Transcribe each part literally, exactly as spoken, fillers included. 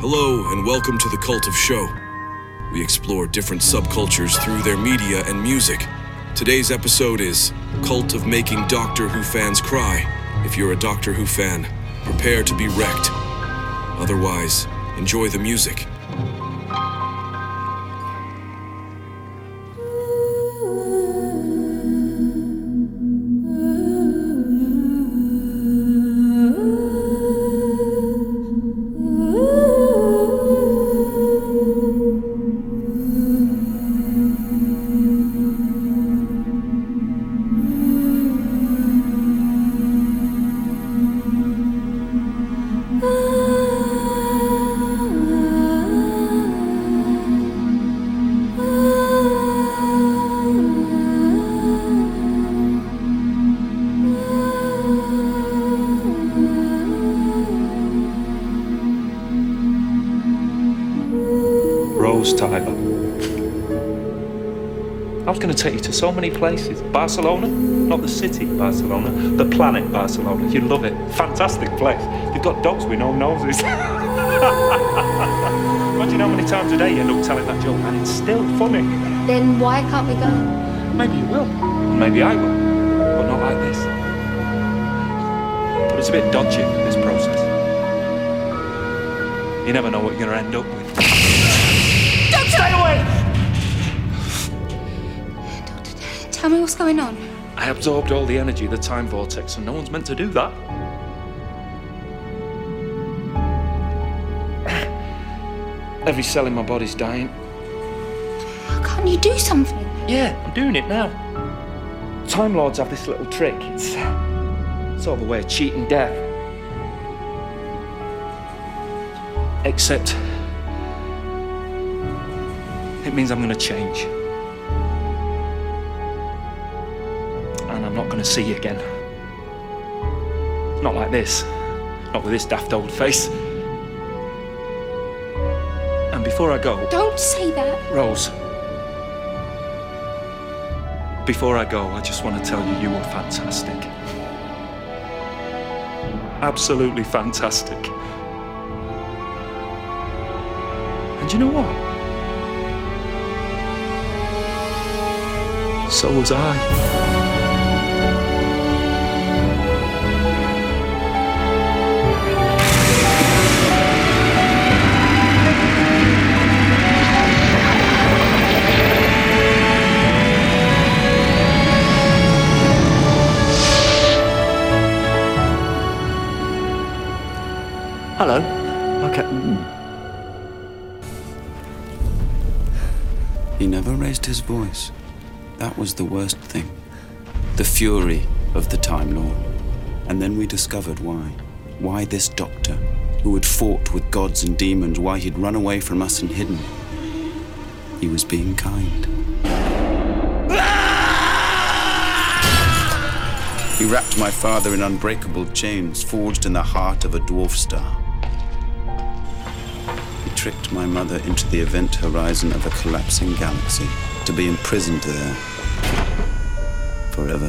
Hello, and welcome to the Cult of Show. We explore different subcultures through their media and music. Today's episode is Cult of Making Doctor Who Fans Cry. If you're a Doctor Who fan, prepare to be wrecked. Otherwise, enjoy the music. Tyler. I was going to take you to so many places. Barcelona, not the city Barcelona, the planet Barcelona. You'd love it. Fantastic place. They've got dogs with no noses. Imagine how many times a day you end up telling that joke and it's still funny. Then why can't we go? Maybe you will. Maybe I will. But not like this. But it's a bit dodgy, this process. You never know what you're going to end up with. Stay away! Doctor, tell me what's going on. I absorbed all the energy of the time vortex, and no one's meant to do that. Every cell in my body's dying. Can't you do something? Yeah, I'm doing it now. Time Lords have this little trick. It's sort of a way of cheating death. Except it means I'm going to change. And I'm not going to see you again. Not like this. Not with this daft old face. And before I go... Don't say that. Rose. Before I go, I just want to tell you you were fantastic. Absolutely fantastic. And you know what? So was I. Hello. Okay. He never raised his voice. That was the worst thing. The fury of the Time Lord. And then we discovered why. Why this doctor, who had fought with gods and demons, why he'd run away from us and hidden. He was being kind. He wrapped my father in unbreakable chains, forged in the heart of a dwarf star. He tricked my mother into the event horizon of a collapsing galaxy, to be imprisoned there forever.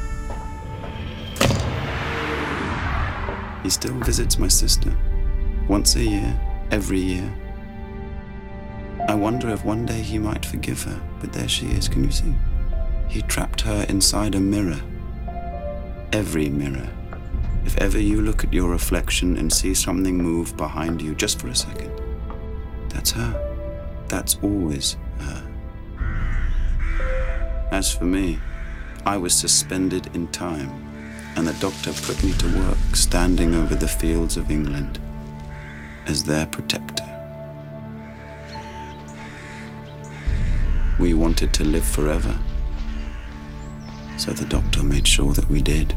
He still visits my sister once a year, every year. I wonder if one day he might forgive her, but there she is, can you see? He trapped her inside a mirror. Every mirror. If ever you look at your reflection and see something move behind you just for a second, that's her. That's always her. As for me, I was suspended in time, and the doctor put me to work standing over the fields of England as their protector. We wanted to live forever, so the doctor made sure that we did.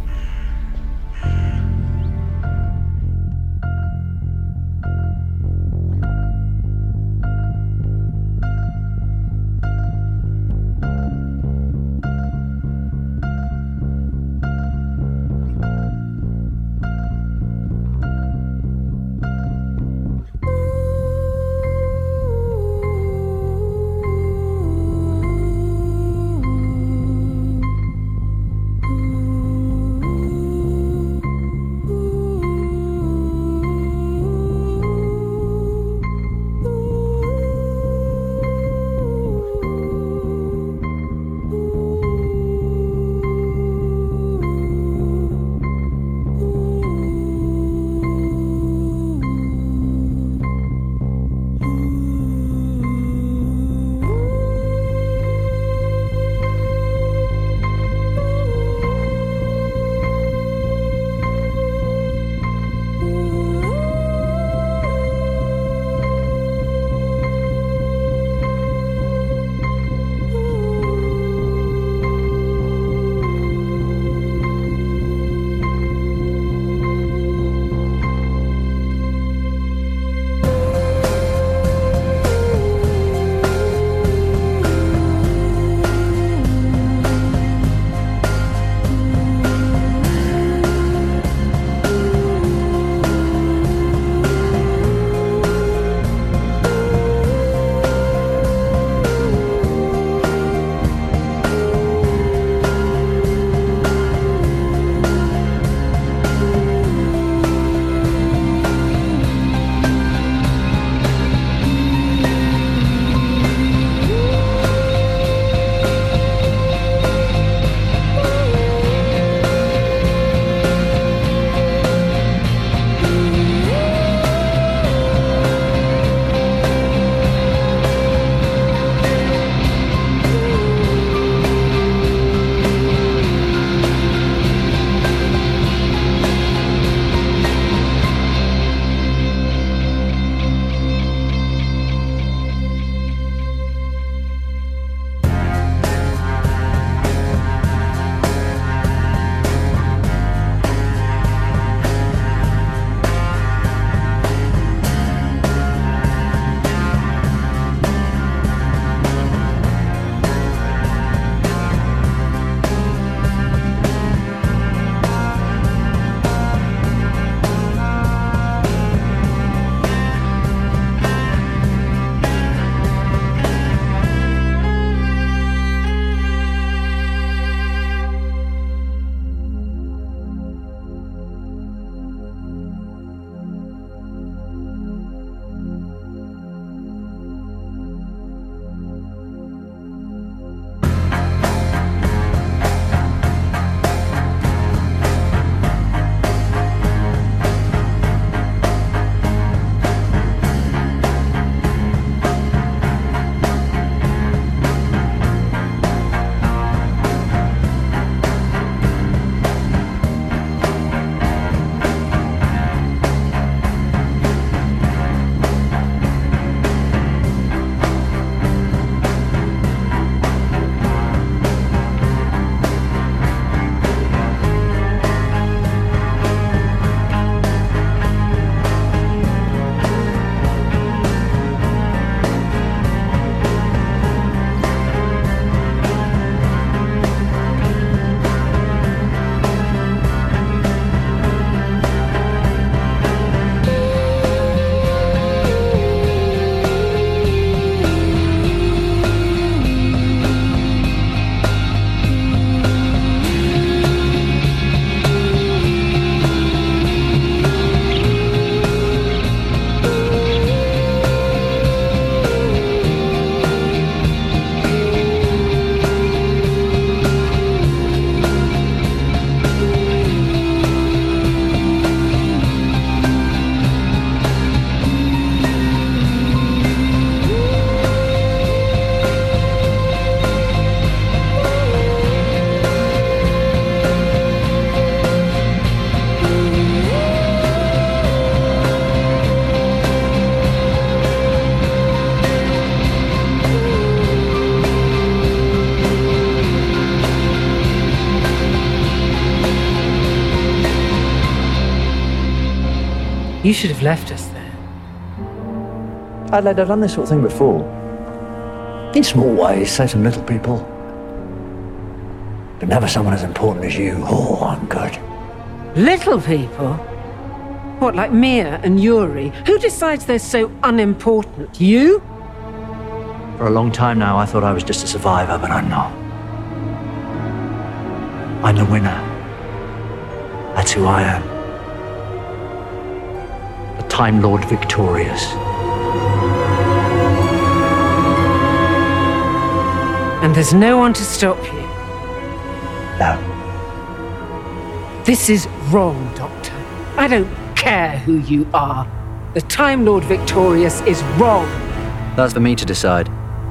You should have left us there. Adelaide, I've done this sort of thing before. In small ways, save some little people. But never someone as important as you. Oh, I'm good. Little people? What, like Mia and Yuri? Who decides they're so unimportant? You? For a long time now, I thought I was just a survivor, but I'm not. I'm the winner. That's who I am. The Time Lord victorious. And there's no one to stop you. No. This is wrong, Doctor. I don't care who you are. The Time Lord victorious is wrong. That's for me to decide.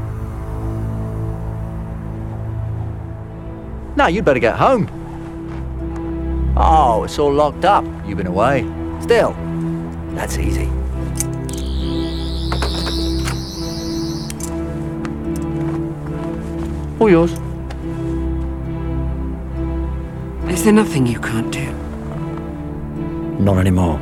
Now you'd better get home. Oh, it's all locked up. You've been away. Still, that's easy. All yours. Is there nothing you can't do? Not anymore.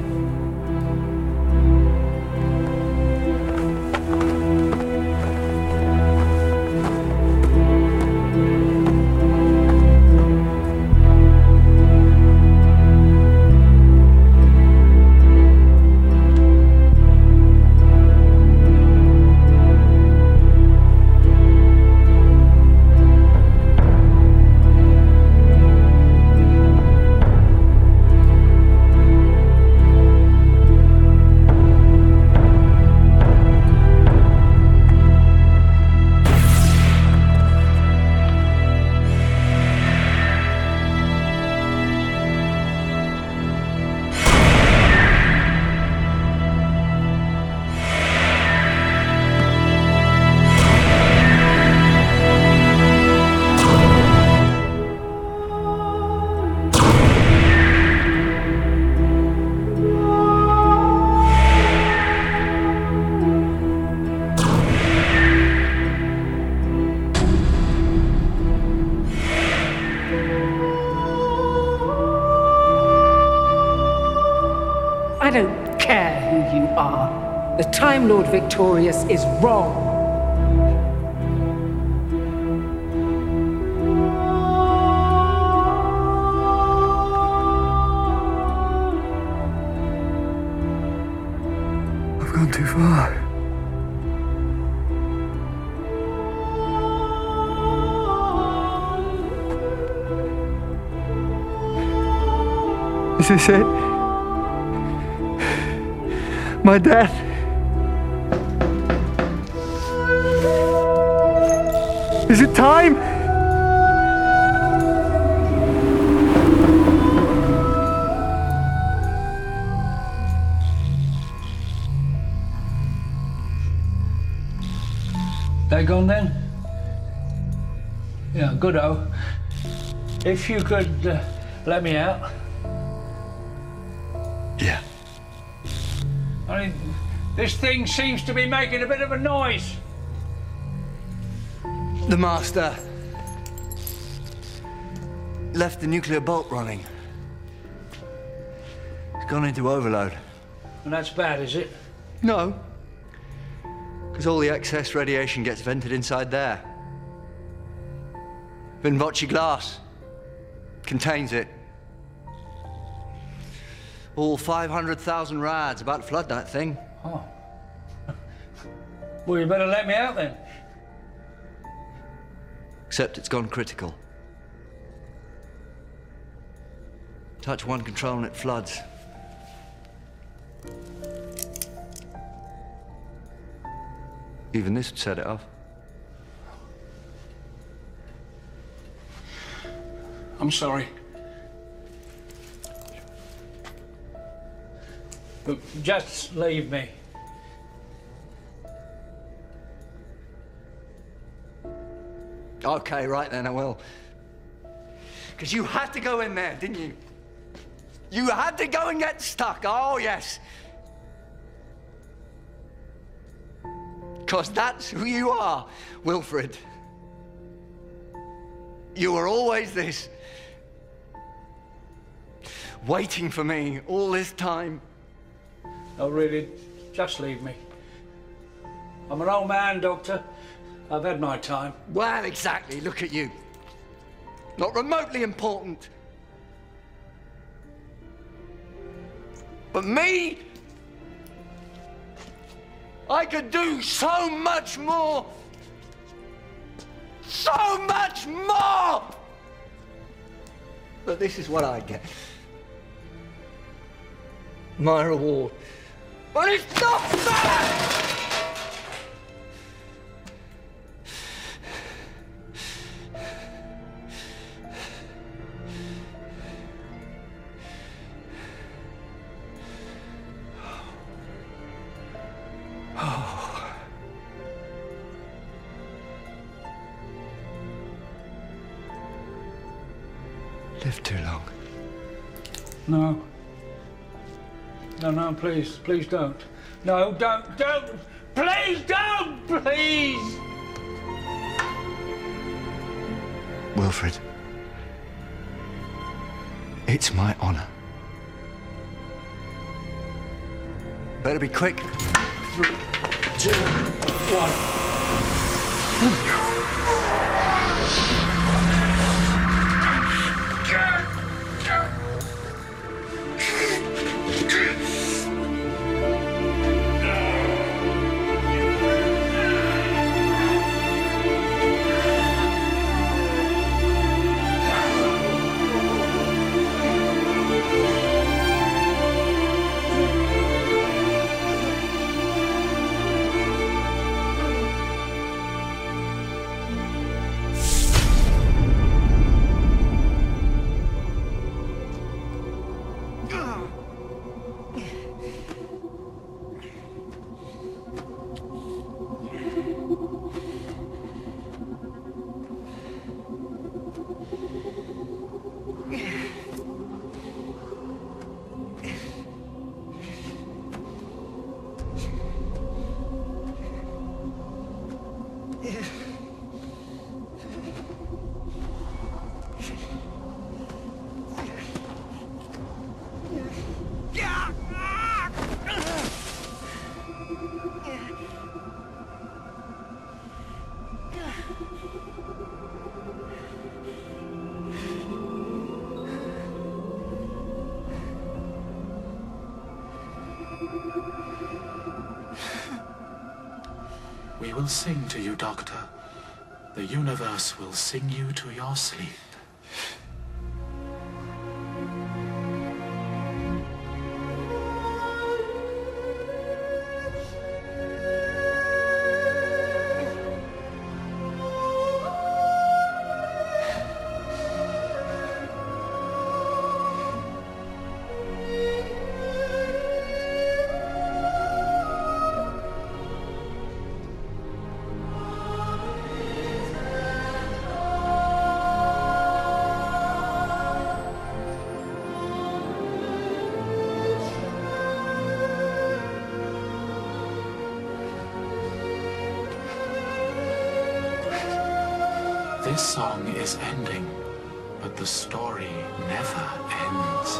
I don't care who you are. The Time Lord victorious is wrong. I've gone too far. Is this it? My death? Is it time? They gone then? Yeah, good-o. If you could uh, let me out. Yeah. I mean, this thing seems to be making a bit of a noise. The Master left the nuclear bolt running. It's gone into overload. And that's bad, is it? No. Because all the excess radiation gets vented inside there. Vinvoce glass contains it. All five hundred thousand rads, about to flood that thing. Oh. Well, you better let me out then. Except it's gone critical. Touch one control and it floods. Even this would set it off. I'm sorry. But just leave me. Okay, right then, I will. Because you had to go in there, didn't you? You had to go and get stuck, oh yes. Because that's who you are, Wilfred. You were always this. Waiting for me all this time. No, really, just leave me. I'm an old man, Doctor. I've had my time. Well, exactly. Look at you. Not remotely important. But me, I could do so much more. So much more! But this is what I get. My reward. But it's not fair! Lived too long. No. No, no, please, please don't. No, don't, don't! Please don't! Please! Wilfred, it's my honor. Better be quick. Three, two, one. We will sing to you, Doctor. The universe will sing you to your sleep. This song is ending, but the story never ends.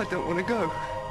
I don't want to go.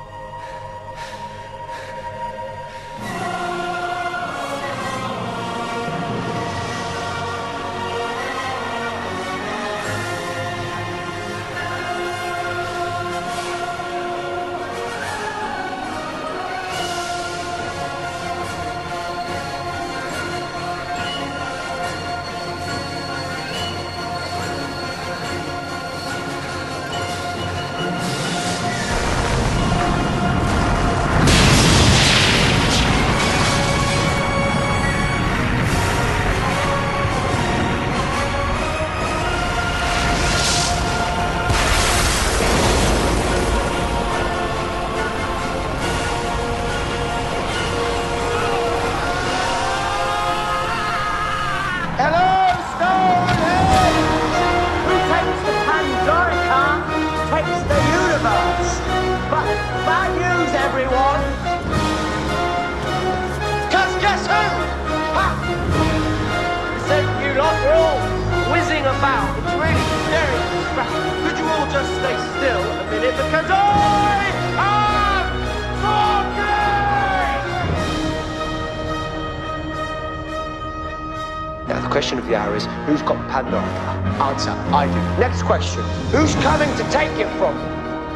Who's got Pandorica? Answer, I do. Next question. Who's coming to take it from me?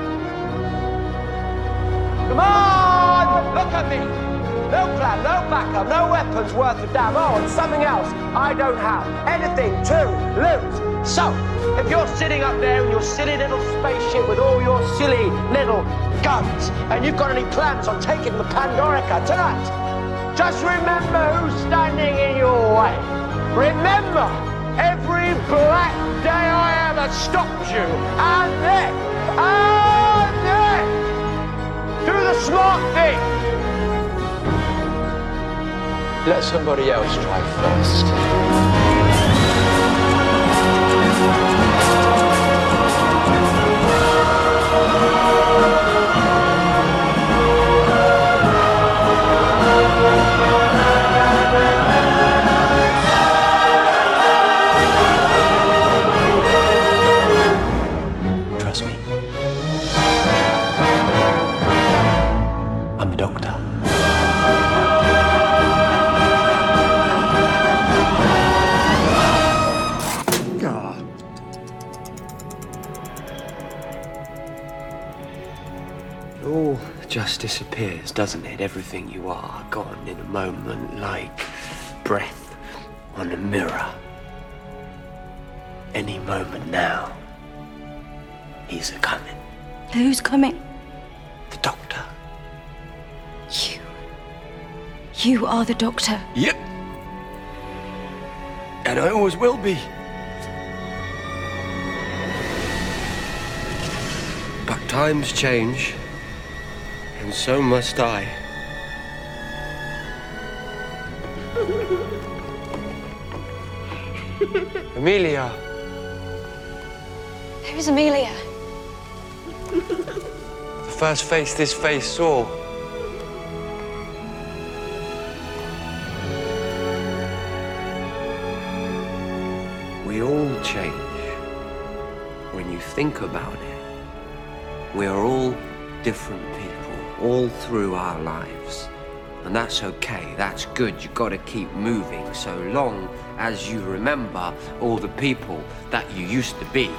Come on! Look at me! No plan, no backup, no weapons worth a damn. Oh, and something else I don't have. Anything to lose. So, if you're sitting up there in your silly little spaceship with all your silly little guns, and you've got any plans on taking the Pandorica tonight, just remember who's standing in your way. Remember every black day I ever stopped you, and then, and then, do the smart thing. Let somebody else try first. Disappears, doesn't it? Everything you are gone in a moment, like breath on a mirror. Any moment now, he's a coming. Who's coming? The Doctor. You. You are the Doctor. Yep. And I always will be. But times change. And so must I. Amelia. Who's Amelia? The first face this face saw. We all change. When you think about it, we are all different people. All through our lives. And that's okay, that's good. You gotta keep moving so long as you remember all the people that you used to be.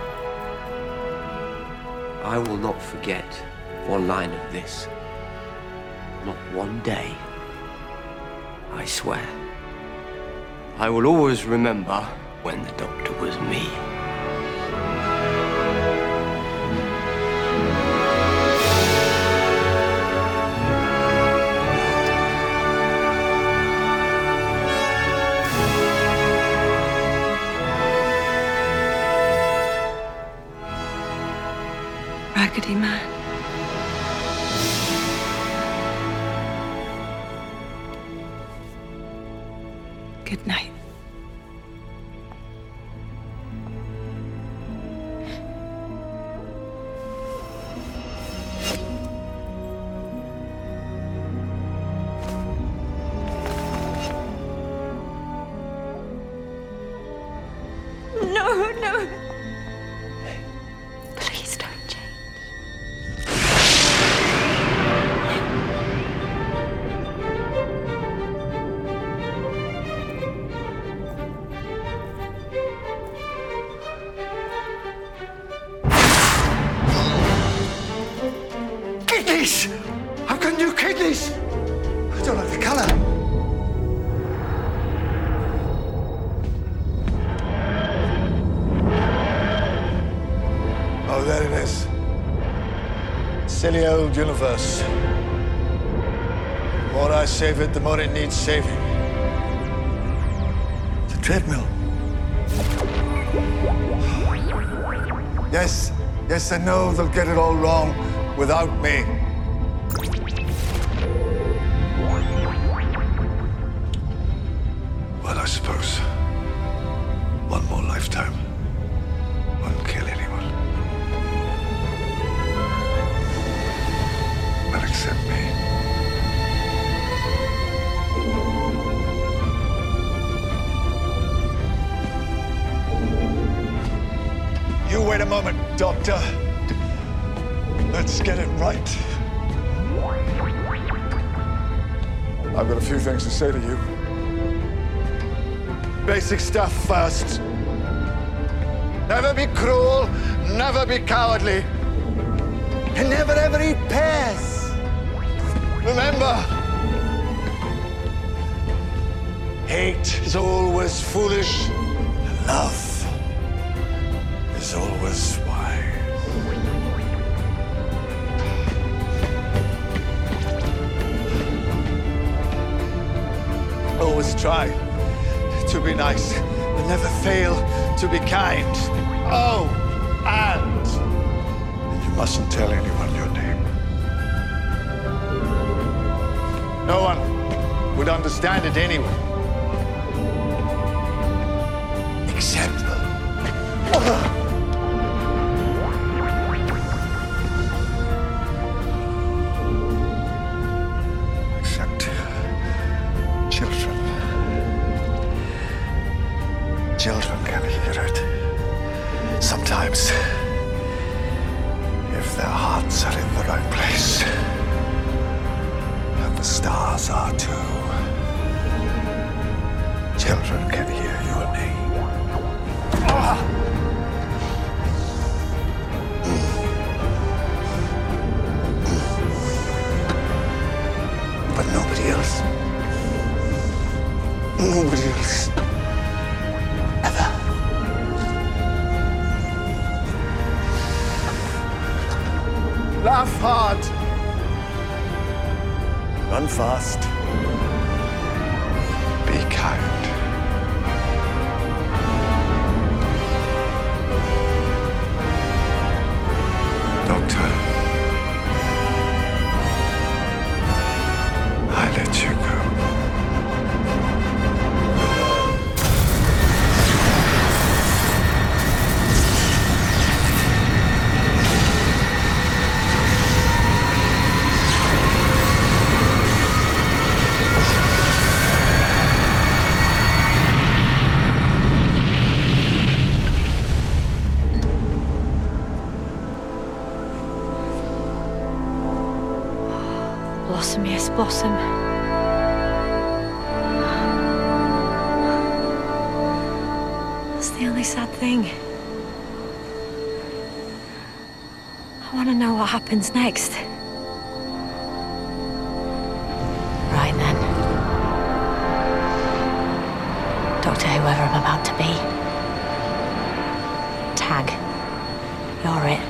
I will not forget one line of this. Not one day. I swear. I will always remember when the Doctor was me. Raggedy Man. Good night. No, no. Please don't change. kidneys! I've got new kidneys! I don't like the colour. Oh, there it is. Silly old universe. The more I save it, the more it needs saving. It's a treadmill. Yes, yes, I know they'll get it all wrong without me. Well, I suppose one more lifetime won't kill anyone. Well, except me. You wait a moment, Doctor. Let's get it right. I've got a few things to say to you. Basic stuff first. Never be cruel, never be cowardly. And never ever eat pears. Remember, hate is always foolish, and love is always wise. Always try to be nice, but never fail to be kind. Oh, and you mustn't tell anyone your name. No one would understand it anyway. Except... Except children. Children can hear it. Sometimes, if their hearts are in the right place, and the stars are too, children can hear your name. Ah! But nobody else. Nobody else. Ever. Laugh hard. Run fast. Be kind. Doctor, I let you go. Blossom, yes, blossom. That's the only sad thing. I want to know what happens next. Right then. Doctor, whoever I'm about to be. Tag. You're it.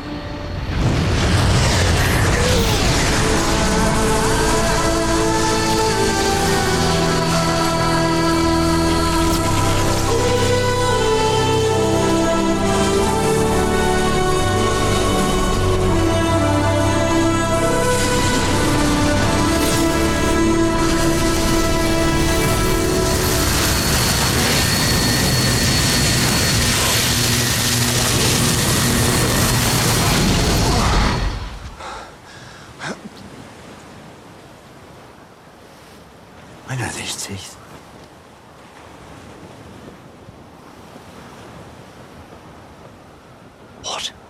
I know these teeth. What?